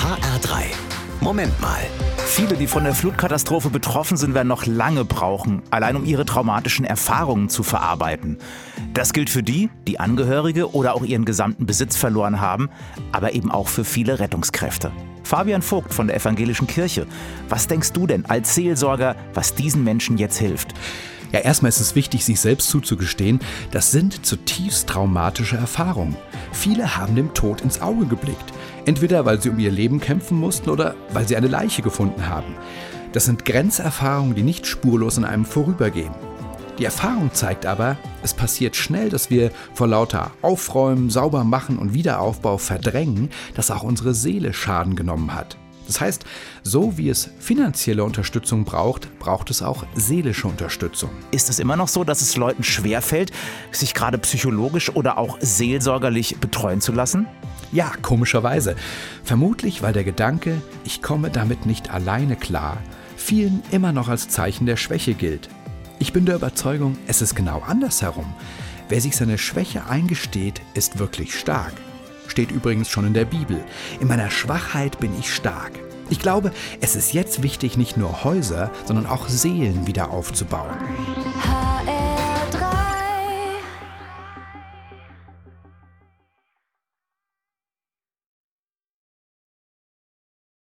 HR3. Moment mal. Viele, die von der Flutkatastrophe betroffen sind, werden noch lange brauchen, allein um ihre traumatischen Erfahrungen zu verarbeiten. Das gilt für die, die Angehörige oder auch ihren gesamten Besitz verloren haben, aber eben auch für viele Rettungskräfte. Fabian Vogt von der Evangelischen Kirche. Was denkst du denn als Seelsorger, was diesen Menschen jetzt hilft? Ja, erstmal ist es wichtig, sich selbst zuzugestehen, das sind zutiefst traumatische Erfahrungen. Viele haben dem Tod ins Auge geblickt. Entweder weil sie um ihr Leben kämpfen mussten oder weil sie eine Leiche gefunden haben. Das sind Grenzerfahrungen, die nicht spurlos an einem vorübergehen. Die Erfahrung zeigt aber, es passiert schnell, dass wir vor lauter Aufräumen, Saubermachen und Wiederaufbau verdrängen, dass auch unsere Seele Schaden genommen hat. Das heißt, so wie es finanzielle Unterstützung braucht, braucht es auch seelische Unterstützung. Ist es immer noch so, dass es Leuten schwerfällt, sich gerade psychologisch oder auch seelsorgerlich betreuen zu lassen? Ja, komischerweise. Vermutlich, weil der Gedanke, ich komme damit nicht alleine klar, vielen immer noch als Zeichen der Schwäche gilt. Ich bin der Überzeugung, es ist genau andersherum. Wer sich seine Schwäche eingesteht, ist wirklich stark. Steht übrigens schon in der Bibel. In meiner Schwachheit bin ich stark. Ich glaube, es ist jetzt wichtig, nicht nur Häuser, sondern auch Seelen wieder aufzubauen.